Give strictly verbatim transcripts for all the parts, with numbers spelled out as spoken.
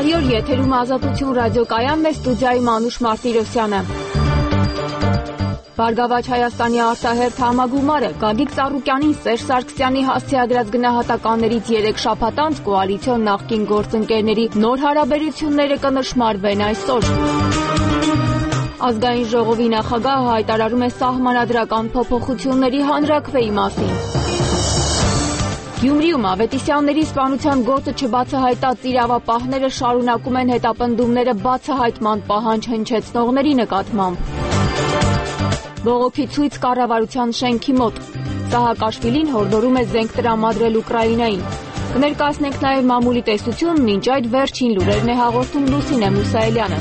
Բարի օր, եթերում Ազատություն ռադիոկայան, մեծ ստուդիայի Մանուշ Մարտիրոսյանը։ Բարգավաճ Հայաստանի արտահերթ համագումարը Գագիկ Ծառուկյանին Սերժ Սարգսյանի հասցեագրած գնահատականներից երեք շաբաթ անց կոալիցիոն նախկին գործընկերների նոր հարաբերությունները կնշմարվեն այսօր։ Ազգային ժողովի նախագահը հայտարարում է սահմանադրական փոփոխությունների հանրաքվեի մասին։ Գյումրիում Ավետիսյանների սպանության գործը չբացահայտած իրավապահները շարունակում են հետապնդումները բացահայտման պահանջ հնչեցնողների նկատմամբ։ Բողոքի ցույց կառավարության շենքի մոտ։ Սահակաշվիլին հորդորում է զենք տրամադրել Ուկրաինային։ Կներկայացնենք նաև մամուլի տեսությունն, ինչ այդ վերջին լուրերն է հաղորդում Լուսինե Մուսայելյանը։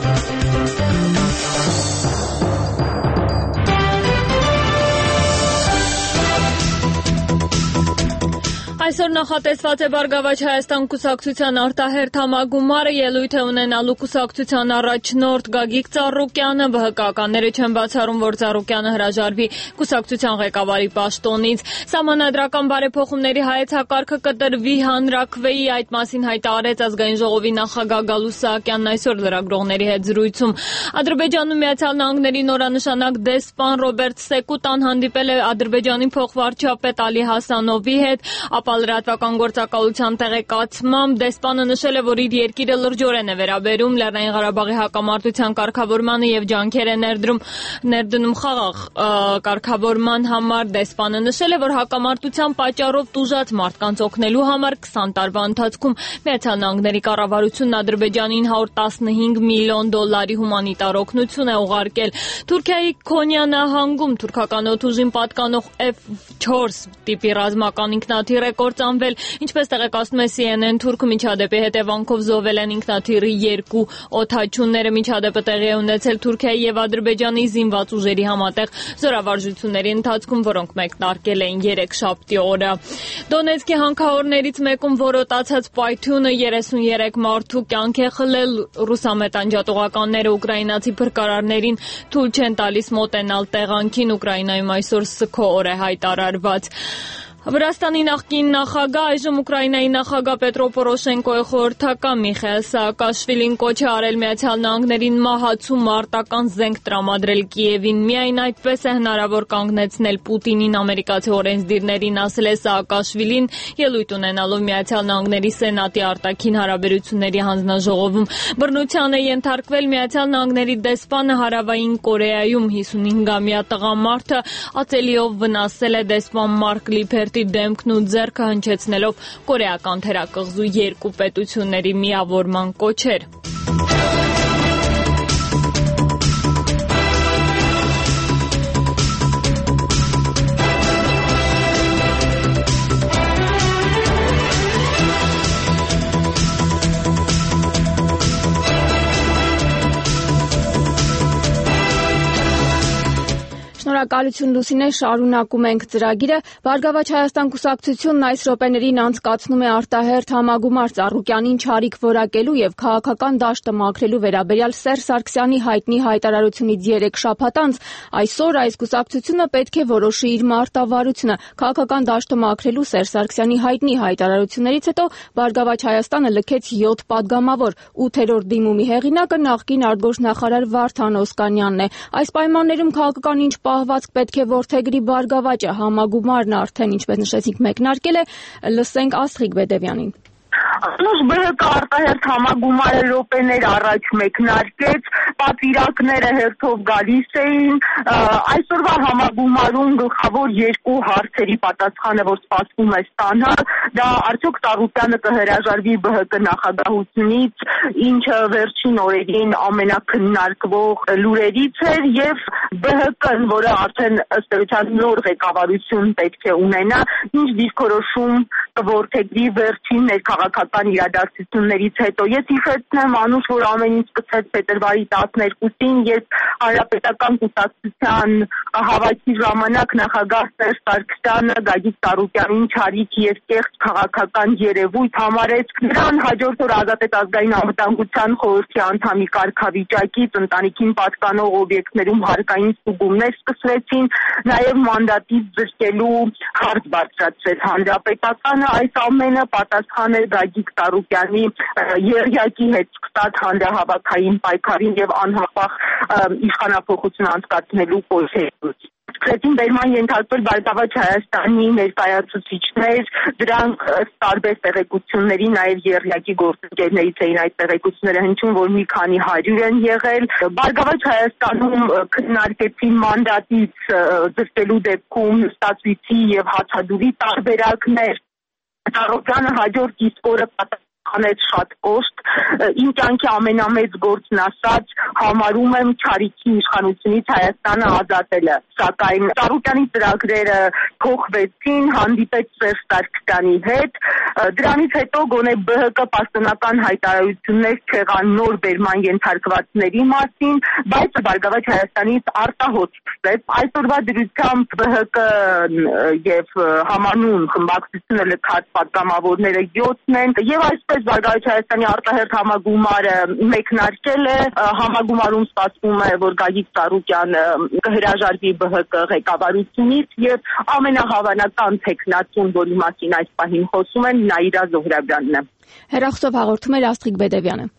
Այսօր նախատեսված է Բարգավաճ Հայաստան կուսակցության արտահերթ համագումարը, ելույթ է ունենալու կուսակցության առաջնորդ Գագիկ Ծառուկյանը, ԲՀԿ-ականները չեն բացառում, որ Ծառուկյանը հրաժարվի կուսակցության ղեկավարի պաշտոնից։ Սահմանադրական բարեփոխումների հայեցակարգը կտրվի հանրաքվեի, այդ մասին հայտարարեց Ազգային ժողովի նախագահ Գալուստ Սահակյանն այսօր լրագրողների հետ զրույցում։ Ադրբեջանում Միացյալ Նահանգների նորանշանակ դեսպան Ռոբերտ Սեկուտան հանդիպել է Ադրբեջանի փոխվարչապետ Ալի Հասանովի հետ, ապա լրատվական գործակալության տեղեկացմամբ դեսպանը նշել է, որ իր երկիրը լրջորեն է վերաբերում Լեռնային Ղարաբաղի հակամարտության կարգավորմանը եւ ջանքեր է ներդրում ներդնում խաղաղ կարգավորման համար։ Դեսպանը նշել է, որ հակամարտության պատճառով տուժած մարդկանց օգնելու համար քսան տարվա ընթացքում Միացյալ Նահանգների կառավարությունն Ադրբեջանին հարյուր տասնհինգ միլիոն դոլարի հումանիտար օգնություն է ուղարկել։ Թուրքիայի Քոնյա նահանգում թուրքական օդուժին պատկանող F չորս տիպի ռազմական ինքնաթիռ է կործանվել, ինչպես տեղեկացնում է C N N Թուրքը, միջադեպի հետևանքով զոհվել են ինքնաթիռի երկու օդաչունները։ Միջադեպը տեղի է ունեցել Թուրքիայի եւ Ադրբեջանի զինված ուժերի համատեղ զորավարժությունների ընթացքում, որոնք մեկնարկել էին երեքշաբթի օրը։ Դոնեցկի հանքահորներից մեկում որոտացած պայթյունը երեսունյերեք մարդու կյանք է խլել։ Ռուսամետ անջատողականները ուկրաինացի փրկարարներին թույլ չեն տալիս մոտենալ տեղանքին։ Ուկրաինայում այսօր սգո օր է հայտարարված։ Վրաստանի նախկին նախագահ, այժմ Ուկրաինայի նախագահ Պետրո Պորոշենկոյի խորհրդական Միխայիլ Սահակաշվիլին կոչ է արել Միացյալ Նահանգներին մահացու մարտական զենք տրամադրել Կիևին։ Միայն այդպես է հնարավոր կանգնեցնել Պուտինին, ամերիկացի օրենսդիրներին ասել է Սահակաշվիլին, ելույթ ունենալով Միացյալ Նահանգների Սենատի արտաքին հարաբերությունների հանձնաժողովում։ Բռնության է ենթարկվել Միացյալ Նահանգների դեսպանը Հարավային Կորեայում։ հիսունհինգամյա տղամարդը ածելիով վնասել է դեսպան Մարկ Լիփերտի դեմքն ու ձեռքը, հնչեցնելով կորեական թերակղզու երկու պետությունների միավորման կոչեր։ Շնորհակալություն Լուսինե, շարունակում ենք ծրագիրը։ Բարգավաճ Հայաստան կուսակցությունն այս րոպեներին անցկացնում է արտահերթ համագումար Ծառուկյանին չարիք որակելու եւ քաղաքական դաշտը մաքրելու վերաբերյալ Սերժ Սարգսյանի հայտնի հայտարարությունից երեք շաբաթ անց այսօր այս կուսակցությունը պետք է որոշի իր մարտավարությունը։ Քաղաքական դաշտը մաքրելու Սերժ Սարգսյանի հայտնի հայտարարություններից հետո Բարգավաճ Հայաստանը լքեց յոթ падգամավոր։ ութերորդ դիմումի հեղինակը նախկին արտգործնախարար Վարդան Օսկանյանն է։ Այս պայմաններում քաղաքական ինչ պահվածք պետք է որդեգրի Բարգավաճը, համագումարն արդեն, ինչպես նշեցինք, մեկնարկել է։ Լսենք Աստղիկ Բեդևյանին։ Անուշ ԲՀԿ արտահերթ համագումարը րոպեներ առաջ մեկնարկեց, պատվիրակները հերթով գալիս էին։ Այսօրվա համագումարում գլխավոր երկու հարցերի պատասխանը, որ սպասվում է ստանալ, դա արդյոք Ծառուկյանը կհրաժարվի ԲՀԿ նախագահությունից, ինչը վերջին օրերին ամենակննարկվող լուրերից էր, եւ ԲՀԿ-ն, որը արդեն ըստ էության նոր ղեկավարություն պետք է ունենա, ինչ դիրքորոշում կորդեգրի վերջին ներքաղաքական իրադարձություններից հետո։ Ես հիշեցնեմ, Անուշ, որ ամեն ինչ սկսեց փետրվարի տասներկուսին, երբ Հանրապետական կուսակցության հավաքի ժամանակ նախագահ Սերժ Սարգսյանը Գագիկ Ծառուկյանին չարիք եւ կեղծ քաղաքական երևույթ համարեց։ Նրան հաջորդ օր ազատեց ազգային անվտանգության խորհրդի անդամի կարգավիճակից, ընտանիքին պատկանող օբյեկտներում հարկային ստուգումներ սկսվեցին, նաեւ մանդատից զրկելու հարց բարձրացրեց Հանրապետականը, այս ամենը պատասխան է Գագիկ Ծառուկյանի եռյակի հետ սկսած հանրահավաքային պայքարին եւ անհապաղ իշխանափոխություն անցկացնելու կոչերից։ Կրետին բերման ենթարկվել Բարգավաճ Հայաստանի ներկայացուցիչներ, դրանք տարբեր տեղեկությունների նաև եռյակի գործընկերներից էին այդ տեղեկությունները հնչում, որ մի քանի հարյուր են եղել։ Բարգավաճ Հայաստանում քննարկեցին մանդատից դրդելու դեպքում ստացույցի եւ հացադուլի տարբերակներ։ Ծառուկյանը հաջորդ իսկ օրը անեց շատ կոշտ, իմ կյանքի ամենամեծ գործն ասած համարում եմ Չարիքի իշխանությունից Հայաստանը ազատելը, սակայն Ծառուկյանի ծրագրերը փոխվեցին, հանդիպեց Սերժ Սարգսյանի հետ, դրանից հետո գոնե Բ Հ Կ պաշտոնական հայտարարություններ չեղան նոր բերման ենթարկվածների մասին, բայց Բարգավաճ Հայաստանից արտահոտ սկսեց, այսօրվա դրությամբ Բ Հ Կ եւ համանուն խմբակցությունը լքած պատգամավորները յոթն են եւ այսպես Բարգավաճ Հայաստանի արտահերթ համագումարը մեկնարկել է, համագումարում սպասվում է, որ Գագիկ Ծառուկյանը կհրաժարվի Բ Հ Կ ղեկավարությունից եւ ամենահավանական թեկնածուն, որի մասին այս պահին խոսում են, Նաիրա Զոհրաբյանն է։ Հեռախոսով հաղորդում էր Աստղիկ Բեդևյանը։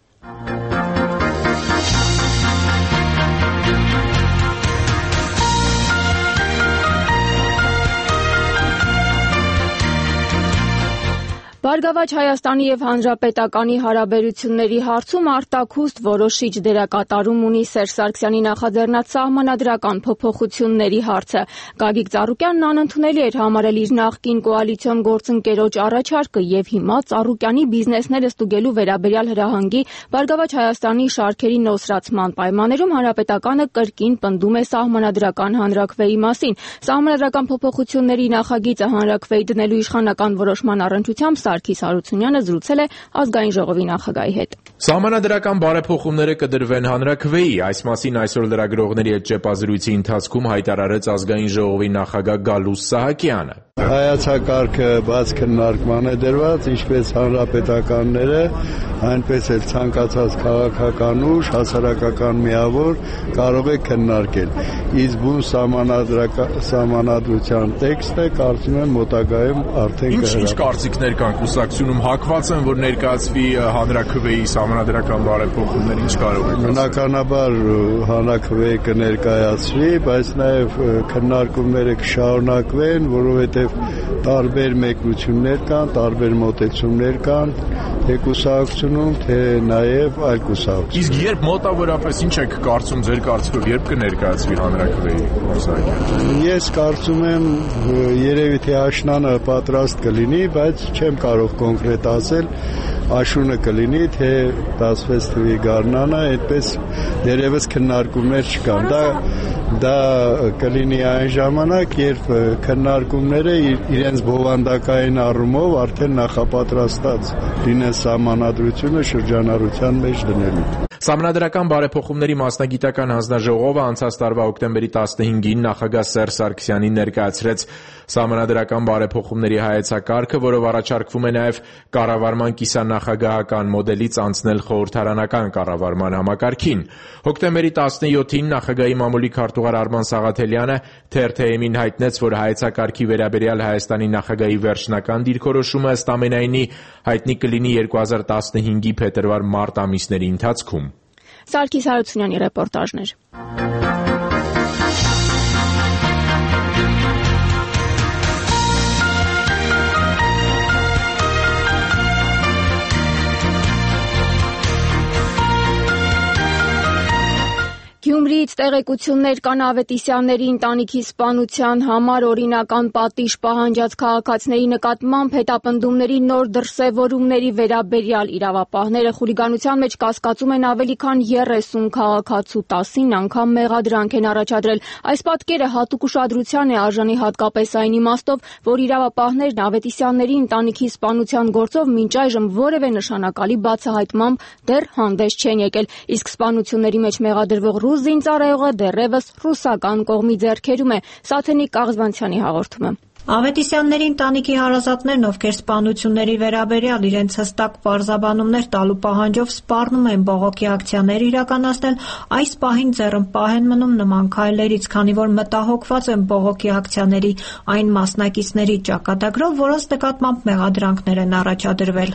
Բարգավաճ Հայաստանի եւ Հանրապետականի հարաբերությունների հարցում արտաքուստ որոշիչ դերակատարում ունի Սերժ Սարգսյանի նախաձեռնած սահմանադրական փոփոխությունների հարցը։ Գագիկ Ծառուկյանն անընդունելի էր համարել իր նախկին կոալիցիոն գործընկերոջ առաջարկը եւ հիմա Ծառուկյանի բիզնեսները ստուգելու վերաբերյալ հրահանգի Բարգավաճ Հայաստանի շարքերի նոսրացման պայմաններում Հանրապետականը կրկին պնդում է սահմանադրական հանրաքվեի մասին։ Սահմանադրական փոփոխությունների նախագիծը հանրաքվեի դնելու իշխանական որոշման առընթությամբ Սարգիս Հարությունյանը զրուցել է ազգային ժողովի նախագահի հետ։ Սահմանադրական բարեփոխումները կդրվեն հանրաքվեի, այս մասին այսօր լրագրողների հետ ճեպազրույցի ընթացքում հայտարարեց ազգային ժողովի նախագահ Գալուստ Սահակյանը։ Հայեցակարգը բաց քննարկման է դրված, ինչպես հանրապետականները, այնպես էլ ցանկացած քաղաքական ուժ, հասարակական միավոր կարող է քննարկել։ Իսկ բուն սահմանադրության տեքստը կարծում եմ մոտակայում արդեն կհրապարվի։ Ինչ կարծիքներ կան կուսակցությունում, հակված են, որ ներկայացվի հանրաքվեի սահմանադրական բարեփոխումներ, ինչ կարող եք։ Բնականաբար հանրաքվեի կներկայացվի, բայց նաև քննարկումները կշարունակվեն, որովհետև տարբեր մեկնություններ կան, տարբեր մոտեցումներ կան, թե կուսակցությունում, թե նաև այլ կուսակցությունում։ Իսկ երբ մոտավորապես ինչ եք կարծում, ձեր կարծիքով երբ կներկայացվի հանրաքվեի գործակալը։ Ես կարծում եմ երևի թե աշնանը պատրաստ կլինի, բայց չեմ կարող կոնկրետ ասել, աշունը կլինի, թե տասնվեց թվականի գարնանը, այդպես դերևս քննարկումներ չկան։ Դա դա կլինի այն ժամանակ, երբ քննարկումները իրենց բովանդակային առումով արդեն նախապատրաստած լինեն սահմանադրությունը շրջանառության մեջ դնելու։ Սահմանադրական բարեփոխումների մասնագիտական հանձնաժողովը անցած տարվա հոկտեմբերի տասնհինգին նախագահ Սերժ Սարգսյանին ներկայացրեց սահմանադրական բարեփոխումների հայեցակարգը, որով առաջարկվում է նաև կառավարման կիսանախագահական մոդելից անցնել խորհրդարանական կառավարման համակարգին։ Հոկտեմբերի տասնյոթին նախագահի մամուլի քարտուղար Արման Սաղաթելյանը թերթ-ին հայտնեց, որ հայեցակարգի վերաբերյալ Հայաստանի նախագահի վերջնական դիրքորոշումը ըստ ամենայնի հայտնի կլինի երկու հազար տասնհինգի փետրվար-մարտ ամիսների ընթացքում։ Սարգիս Հարությունյանի ռեպորտաժն էր։ Գյումրիից տեղեկություններ կան Ավետիսյանների ընտանիքի սպանության համար օրինական պատիժ պահանջած քաղաքացիների նկատմամբ հետապնդումների նոր դրսևորումների վերաբերյալ իրավապահները խուլիգանության մեջ կասկածում են ավելի քան երեսուն քաղաքացու, տասին անգամ մեղադրանք են առաջադրել։ Այս պատկերը հատուկ ուշադրության է արժանի հատկապես այն իմաստով, որ իրավապահներն Ավետիսյանների ընտանիքի սպանության գործով մինչ այժմ որևէ նշանակալի բացահայտմամբ դեռ հանդես չեն եկել, իսկ սպանությունների մեջ մեղադրվող ռուս զինծառայողը դեռևս ռուսական կողմի ձեռքերում է։ Սաթենիկ Կաղզվանցյանի հաղորդումը։ Ավետիսյանների ընտանիքի հարազատներն, ովքեր սպանությունների վերաբերյալ իրենց հստակ պարզաբանումներ տալու պահանջով սպառնում են բողոքի ակցիաներ իրականացնել, այս պահին ձեռնպահ են մնում նման քայլերից, քանի որ մտահոգված են բողոքի ակցիաների այն մասնակիցների ճակատագրով, որոնց նկատմամբ մեղադրանքներ են առաջադրվել։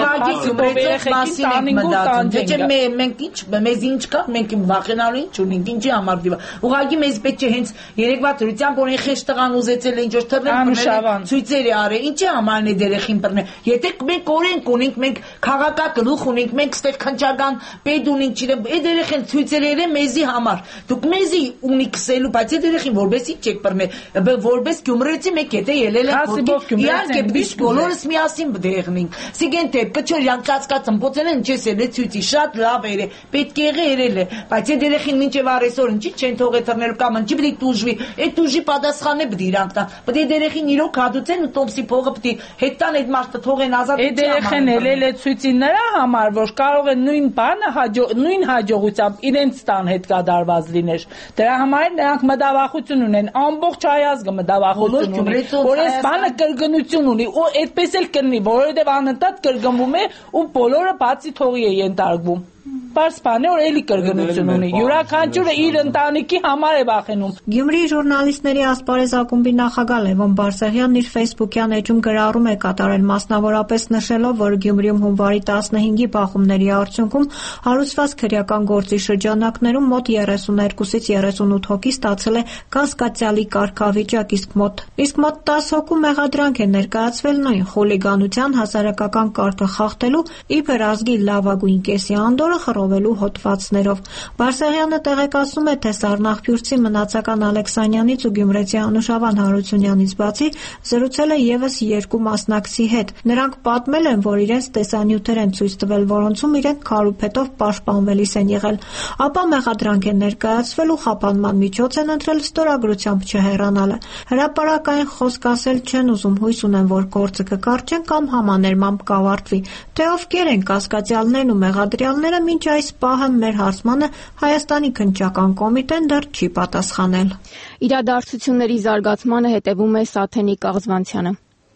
Մենք ինչ մեզ ինչ կա, մենք վախենալու ինչ ունենք, ինչի համար դիվա։ Ուղղակի մեզ պետք է հենց երեկվա դրությամբ օրեն խեշ տղան ուզեցել ինչ որ թռնել ցույցերի արել, ինչի համարն է երեխին բռնել։ Եթե մենք օրենք ունենք, մենք քաղաքագլուխ ունենք, մենք ստեղ քնչական պետ ունենք, չգիտեմ, այդ երեխին ցույցերը երեն մեզի համար։ Դուք մեզի ունի քսելու, բայց այդ երեխին որբեսի չեք բռնել, որբես գյումրեցի մեկ եթե ելել են ոտքի։ Իհարկե բիշ բոլորս միասին բդեղնենք։ Սիգեն դեպքը չէ, իրանք կացկած ըմբոցեն են, չես ելել ցույցի, շատ լավ էր, պետք է եղել է, բայց այդ երեխին մինչև առեսօր ինչի չեն թողել թռնելու կամ ինչի պետք դուժվի, այդ դուժի պատասխանն է բդի իրանք տա։ Պետք է երեխին իրոք հադուցեն ու տոպսի փողը պետք է հետան այդ մարդը թողեն ազատ։ Այդ երեխեն ելել է ցույցի նրա համար, որ կարող է նույն բանը նույն հաջողությամբ իրենց տան հետ կատարված լիներ։ Դրա համար նրանք մտավախություն ունեն, ամբողջ հայազգը մտավախություն ունի, որ այս բանը կրկնություն ունի, ու այդպես էլ կլինի, որովհետև անընդհատ կրկնվում է ու բոլորը բացի թողի է ենթարկվում։ Պարզ բան է, որ էլի կրկնություն ունի։ Յուրաքանչյուրը իր ընտանիքի համար է վախենում։ Գյումրիի ժուրնալիստների ասպարեզ ակումբի նախագահ Լևոն Բարսեղյանն իր ֆեյսբուքյան էջում գրառում է կատարել, մասնավորապես նշելով, որ Գյումրիում հունվարի տասնհինգի բախումների արդյունքում հարուցված քրեական գործի շրջանակներում մոտ երեսուներկուսից երեսունութ հոգի ստացել է կասկածյալի կարգավիճակ, իսկ մոտ իսկ մոտ տասը հոգու մեղադրանք է ներկայացվել նույն խուլիգանության, հասարակական կարգը խախտելու, իբր ազգի լավագույն կեսի անդորը խռովելու հոդվածներով։ Բարսեղյանը տեղեկացնում է, թե Սառնախփյուրցի մնացական Ալեքսանյանից ու Գյումրեցի Անուշավան Հարությունյանից բացի զրուցել է եւս երկու մասնակցի հետ։ Նրանք պատմել են, որ իրենց տեսանյութեր են ցույց տվել, որոնցում իրենք քարուփետով պաշտպանվելիս են եղել, ապա մեղադրանք են ներկայացվել ու խափանման միջոց են ընտրել ստորագրությամբ չհեռանալը։ Հրապարակային խոսք ասել չեն ուզում, հույս ունեն, որ գործը կկարճեն կամ համաներմամբ կավարտվի։ Թե ովքեր են կասկածյալներն ու մեղադրյալները, մինչ այս պահը մեր հարցմանը Հայաստանի քննչական կոմիտեն դեռ չի պատասխանել։ Իրադարձությունների զարգացմանը հետևում է Սաթենիկ Աղզվանցյանը։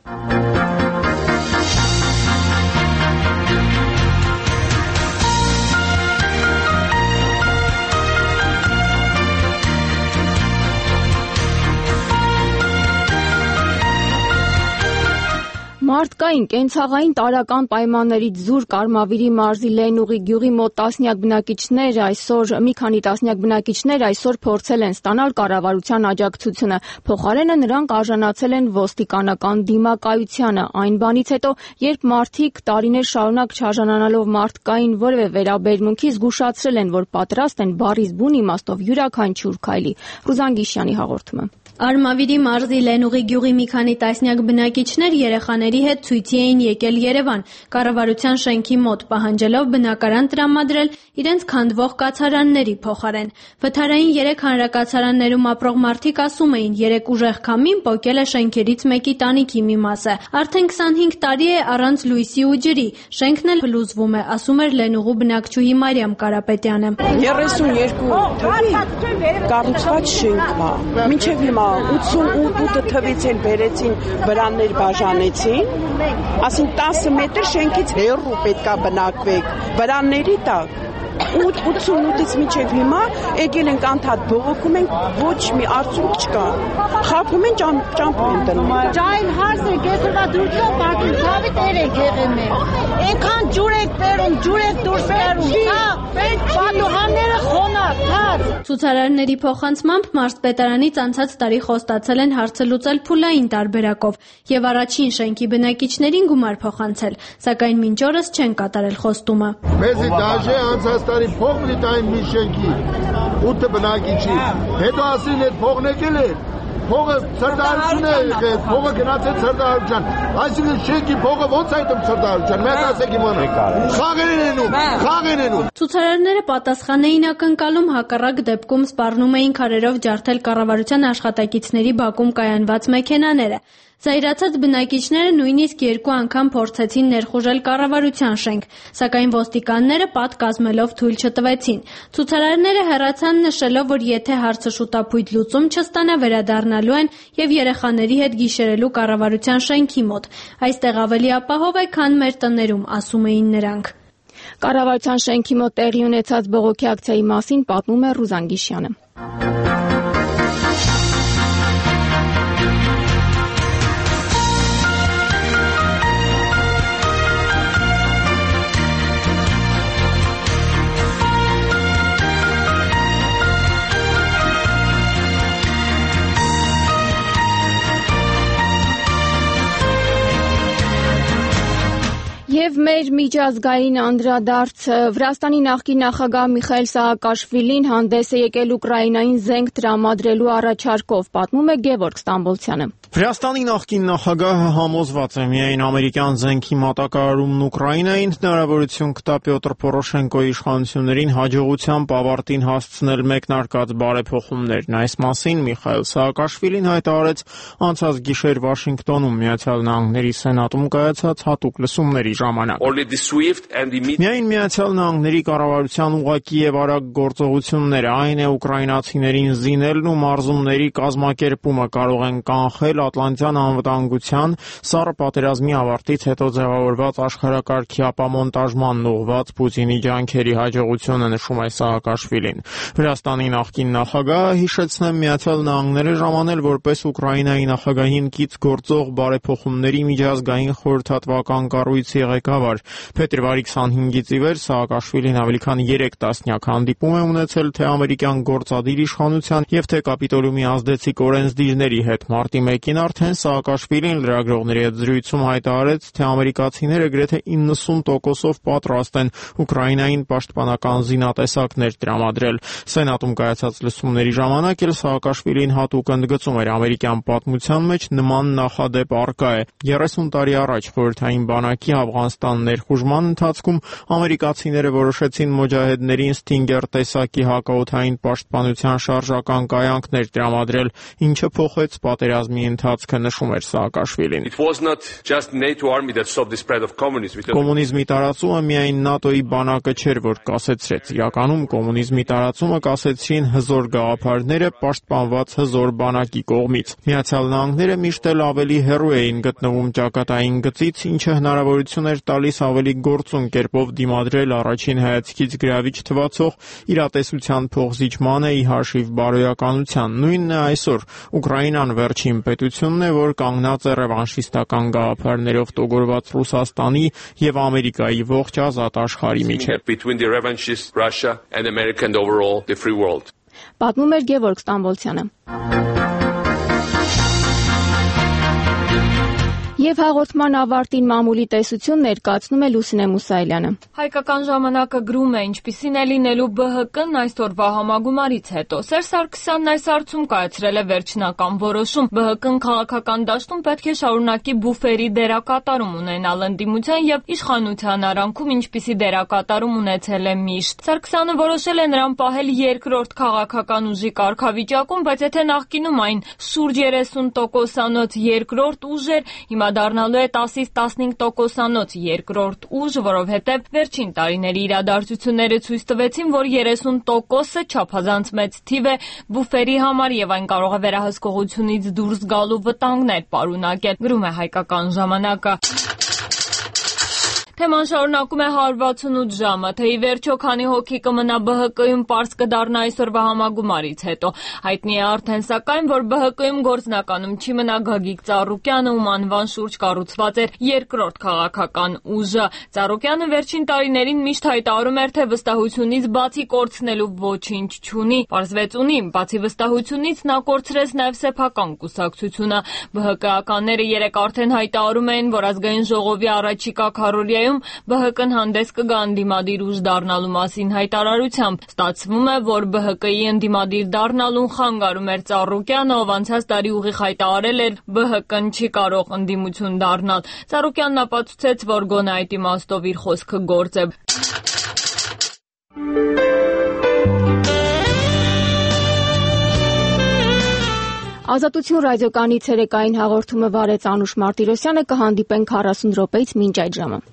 Մարդկային կենցաղային տարրական պայմաններից զուր Կարմավիրի մարզի Լենուղի գյուղի մոտ տասնյակ բնակիչներ այսօր մի քանի տասնյակ բնակիչներ այսօր փորձել են ստանալ կառավարության աջակցությունը։ Փոխարենը նրանք արժանացել են ոստիկանական դիմակայությանը այն բանից հետո, երբ մարդիկ տարիներ շարունակ չարժանանալով մարդկային որևէ վերաբերմունքի զգուշացրել են, որ պատրաստ են բառից բուն իմաստով յուրաքանչյուր քայլի։ Ռուզան Գիշյանի հաղորդումը։ Արմավիրի մարզի Լենուղի գյուղի մի քանի տասնյակ բնակիչներ երեխաների հետ ցույցի էին եկել Երևան, կառավարության շենքի մոտ պահանջելով բնակարան տրամադրել իրենց քանդվող կացարանների փոխարեն։ Վթարային երեք հանրակացարաններում ապրող մարդիկ ասում էին, երեք ուժեղ քամին պոկել է շենքերից մեկի տանիքի մի մասը։ Արդեն քսանհինգ տարի է առանց լույսի ու ջրի, շենքն էլ փլուզվում է, ասում էր Լենուղու բնակչուհի Մարիամ Կարապետյանը։ երեսունյերկու թվականին կառուցված շենքն է։ Մինչև հիմա ութսունութ թվից էլ բերեցին վրաններ բաժանեցին, ասին տասը մետր շենքից հեռու պետքա բնակվեք, վրանների տակ։ ութսունութից մինչև հիմա եկել ենք անդադ բողոքում ենք, ոչ մի արդյունք չկա։ Խաբում են ճամփ են դնում։ Ջայն հարս է, կեսրվա դուրսով բակին ցավի տեր եք եղել մեր։ Այնքան ջուր եք բերում, ջուր եք դուրս բերում, հա։ Պատուհանները խոնավ, թաց։ Ցուցարարների փոխանցմամբ մարզպետարանից անցած տարի խոստացել են հարցը լուծել փուլային տարբերակով եւ առաջին շենքի բնակիչներին գումար փոխանցել, սակայն մինչ օրս չեն կատարել խոստումը։ Մեզի դաժե անցած տարի փող մի տային մի շենքի ութ բնակիչի, հետո ասին այդ փողն եկել է, փողը ցրդարություն է եղել, փողը գնացել ցրդարության, այսինքն շենքի փողը ո՞նց այդում ցրդարության, մեկ ասեք իմանա, խաղեր են անում, խաղեր են անում։ Ցուցարարները պատասխան էին ակնկալում, հակառակ դեպքում սպառնում էին քարերով ջարդել կառավարության աշխատակիցների բակում կայանված մեքենաները։ Զայրացած բնակիչները նույնիսկ երկու անգամ փորձեցին ներխուժել կառավարության շենք, սակայն ոստիկանները պատ կազմելով թույլ չտվեցին։ Ցուցարարները հեռացան նշելով, որ եթե հարցը շուտապույտ լուծում չստանա, վերադառնալու են եւ երեխաների հետ գիշերելու կառավարության շենքի մոտ։ Այստեղ ավելի ապահով է, քան մեր տներում, ասում էին նրանք։ Կառավարության շենքի մոտ տեղի ունեցած բողոքի ակցիայի մասին պատմում է Ռուզան Գիշյանը։ Եվ մեր միջազգային անդրադարձը Վրաստանի նախկին նախագահ Միխայիլ Սահակաշվիլին հանդես է եկել Ուկրաինային զենք տրամադրելու առաջարկով, պատմում է Գևորգ Ստամբոլցյանը։ Վրաստանի նախկին նախագահը համոզված է միայն ամերիկյան զենքի մատակարարումն Ուկրաինային հնարավորություն կտա Պյոտր Պորոշենկոյի իշխանություններին հաջողությամբ ավարտին հասցնել մեկնարկած բարեփոխումներն։ Այս մասին Միխայիլ Սահակաշվիլին հայտարարեց անցած գիշեր Վաշինգտոնում Միացյալ Նահանգների Սենատում կայացած հատուկ լսումների ժամանակ։ Միայն Միացյալ Նահանգների կառավարության ուղղակի եւ արագ գործողությունները, այն է ուկրաինացիներին զինելն ու մարզումների կազմակերպումը կարող են կանխել Ատլանտյան անվտանգության սառը պատերազմի ավարտից հետո ձևավորված աշխարհակարգի ապամոնտաժման ուղղված Պուտինի ջանքերի հաջողությունը, նշում է Սահակաշվիլին։ Վրաստանի նախկին նախագահը, հիշեցնեմ, Միացյալ Նահանգները ժամանել որպես Ուկրաինայի նախագահին կից գործող բարեփոխումների միջազգային խորհրդատվական կառույցի ղեկավար։ Փետրվարի քսանհինգից ի վեր Սահակաշվիլին ավելի քան երեք տասնյակ հանդիպում է ունեցել թե ամերիկյան գործադիր իշխանության եւ թե կապիտոլիումի ազդեցիկ օրենսդիրների հետ։ Մարտի մեկին արդեն Սահակաշվիլին լրագրողների հետ զրույցում հայտարարեց, թե ամերիկացիները գրեթե իննսուն տոկոսով պատրաստ են Ուկրաինային պաշտպանական զինատեսակներ տրամադրել։ Սենատում կայացած լսումների ժամանակ էլ Սահակաշվիլին հատուկ ընդգծում էր ամերիկյան պատմության մեջ նման նախադեպ առկա է։ երեսուն տարի առաջ խորհրդային բանակի Աֆղանստան ներխուժման ընթացքում ամերիկացիները որոշեցին մոջահեդներին Stinger տեսակի հակաօդային պաշտպանության շարժական կայանքներ տրամադրել, ինչը փոխեց պատերազմի ընթացքը, նշում էր Սահակաշվիլին։ Կոմունիզմի տարածումը միայն ՆԱՏՕ-ի բանակը չէր, որ կասեցրեց։ Իրականում կոմունիզմի տարածումը կասեցրին հզոր գաղափարները պաշտպանված հզոր բանակի կողմից։ Միացյալ Նահանգները միշտ էլ ավելի հեռու էին գտնվում ճակատային գծից, ինչը հնարավորություն էր տալիս ավելի գործուն կերպով դիմադրել առաջին հայացքից գրավիչ թվացող իրատեսության փոխզիջմանը ի հաշիվ բարոյականության։ Նույնն է այսօր։ Ուկրաինան վերջին պետությունն է, որ կանգնած է ռևանշիստական գաղափարներով տոգորված Ռուսաստանի եւ Ամերիկայի ողջ ազատ աշխարհի միջեւ։ Պատմում էր Գևորգ Ստամբոլցյանը։ Եվ հաղորդման ավարտին մամուլի տեսություն ներկայացնում է Լուսինե Մուսայելյանը։ Հայկական ժամանակը գրում է, ինչպիսին է լինելու ԲՀԿ-ն այսօրվա համագումարից հետո։ Սերժ Սարգսյանն այս հարցում կայացրել է վերջնական որոշում։ ԲՀԿ-ն քաղաքական դաշտում պետք է շարունակի բուֆերի դերակատարում ունենալ ընդդիմության եւ իշխանության արանքում, ինչպիսի դերակատարում ունեցել է միշտ։ Սարգսյանը որոշել է նրան պահել երկրորդ քաղաքական ուժի կարգավիճակում, բայց եթե նախկինում այն շուրջ երեսուն տոկոսանոց երկրորդ ուժ էր, հիմա դառնալու է տասից տասնհինգ տոկոսանոց երկրորդ ուժ, որովհետև վերջին տարիների իրադարձությունները ցույց տվեցին, որ երեսուն տոկոսը չափազանց մեծ թիվ է բուֆերի համար եւ այն կարող է վերահսկողությունից դուրս գալու վտանգներ պարունակել, գրում է Հայկական ժամանակը։ Թեման շարունակում է հարյուր վաթսունութ ժամը, թե ի վերջո քանի հոգի կմնա ԲՀԿ-ում, պարզ կդառնա այսօրվա համագումարից հետո։ Հայտնի է արդեն սակայն, որ ԲՀԿ-ում գործնականում չի մնա Գագիկ Ծառուկյանը, ում անվան շուրջ կառուցված էր երկրորդ քաղաքական ուժը։ Ծառուկյանը վերջին տարիներին միշտ հայտարարում էր, թե վստահությունից բացի կորցնելու ոչինչ չունի։ Պարզվեց ունի, բացի վստահությունից նա կորցրեց նաև սեփական կուսակցությունը։ ԲՀԿ-ականները երեկ արդեն հայտարարում էին, որ ազգային ժողովի առաջիկա քառորիայում ԲՀԿ-ն հանդես կգա ընդդիմադիր ուժ դառնալու մասին հայտարարությամբ։ Ստացվում է, որ ԲՀԿ-ի ընդդիմադիր դառնալուն խանգարում էր Ծառուկյանը, ով անցած տարի ուղիղ հայտարարել էր ԲՀԿ-ն չի կարող ընդդիմություն դառնալ։ Ծառուկյանն ապացուցեց, որ գոնե այդ իմաստով իր խոսքը գործ է։ Ազատություն ռադիոկայանի ցերեկային հաղորդումը վարեց Անուշ Մարտիրոսյանը, կհանդիպենք քառասուն րոպեից մինչ այդ ժամը։